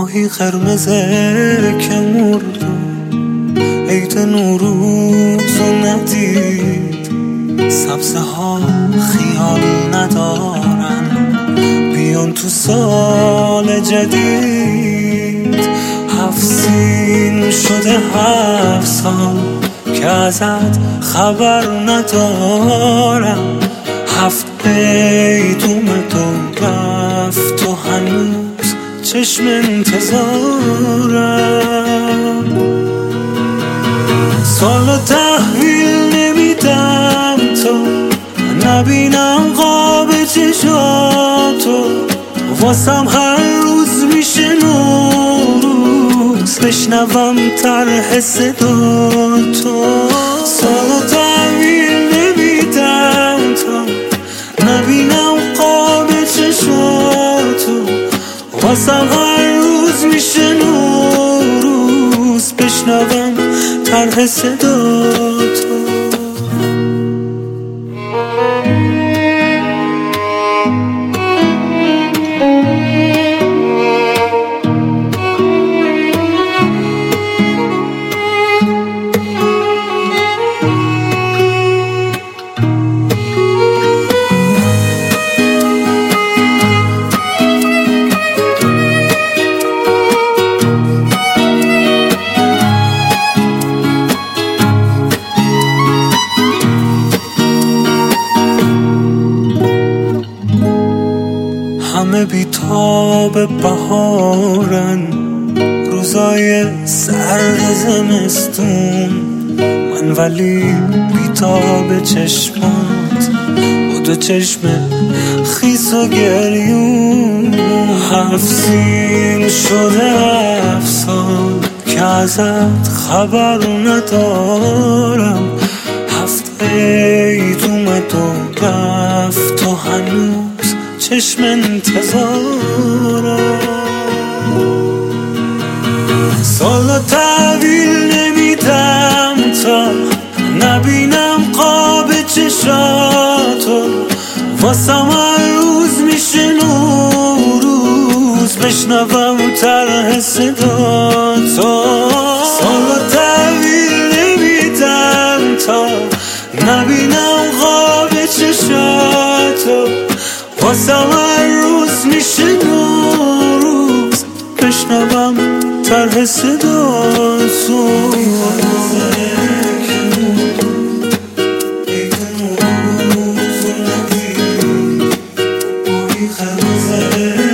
ماهی قرمزه که مرد عید نوروز و ندید، سبزه ها خیال ندارن بیان تو سال جدید. 7 سین شده 7 سال که ازت خبر ندارم، 7 عید اومد و رفت و هنوز چشم انتظارم. سالو تحویل نمیدم تا نبینم قاب چشاتو، واسم هر روز میشه نوروز بشنوم طرح صداتو. سالو تحویل نمیدم تا نبینم قاب چشاتو، واسم هر روز میشه نوروز بشنوم طرح صداتو. همه بی‌تاب بهارن، روزای سرد زمستون، من ولی بی‌تاب چشمات با 2 چشم خیس و گریون. 7 سین شده 7 سال که ازت خبر ندارم، 7 عید اومد و رفت و هنوز چشم انتظارم. سالو تحویل نمیدم تا نبینم قاب چشاتو، واسم هر روز میشه نوروز بشنوم طرح صداتو. سالو تحویل نمیدم تا نبینم قاب چشاتو، واسم هر روز میشه نوروز بشنوم طرح صداتو.